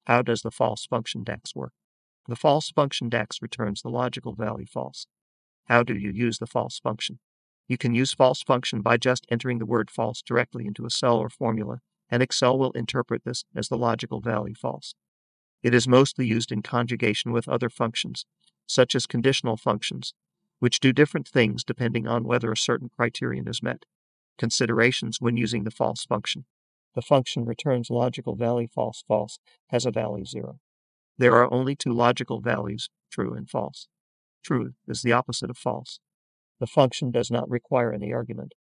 How does the false function DEX work? The false function DEX returns the logical value false. How do you use the false function? You can use false function by just entering the word false directly into a cell or formula, and Excel will interpret this as the logical value false. It is mostly used in conjugation with other functions, such as conditional functions, which do different things depending on whether a certain criterion is met. Considerations when using the false function. The function returns logical value false false has a value 0. There are only two logical values, true and false. True is the opposite of false. The function does not require any argument.